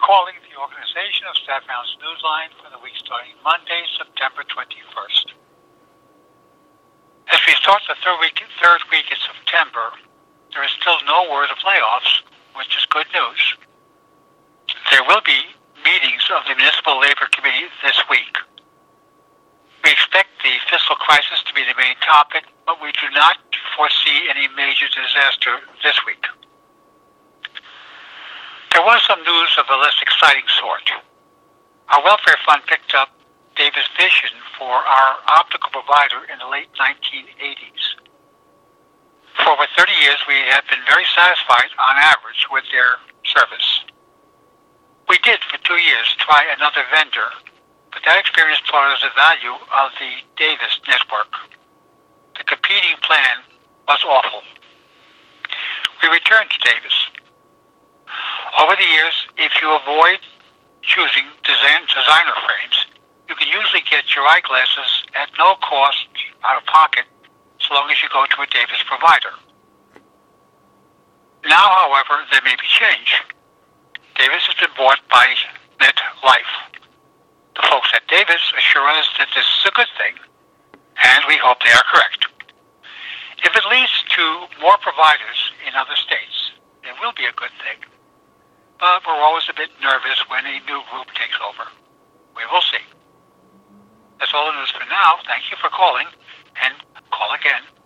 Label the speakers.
Speaker 1: calling the Organization of Staff Rounds Newsline for the week starting Monday, September 21st. As we start the third week in September, there is still no word of layoffs, which is good news. There will be meetings of the Municipal Labor Committee this week. We expect the fiscal crisis to be the main topic, but we do not foresee any major disaster this week. There was some news of a less exciting sort. Our welfare fund picked up Davis Vision for our optical provider in the late 1980s. For over 30 years, we have been very satisfied on average with their service. We did, for 2 years, try another vendor, but that experience taught us the value of the Davis network. The competing plan was awful. We returned to Davis. Over the years, if you avoid choosing designer frames, you can usually get your eyeglasses at no cost out of pocket so long as you go to a Davis provider. Now, however, there may be change. Davis has been bought by MetLife. The folks at Davis assure us that this is a good thing, and we hope they are correct. If it leads to more providers in other states, it will be a good thing. But we're always a bit nervous when a new group takes over. We will see. That's all the news for now. Thank you for calling, and call again.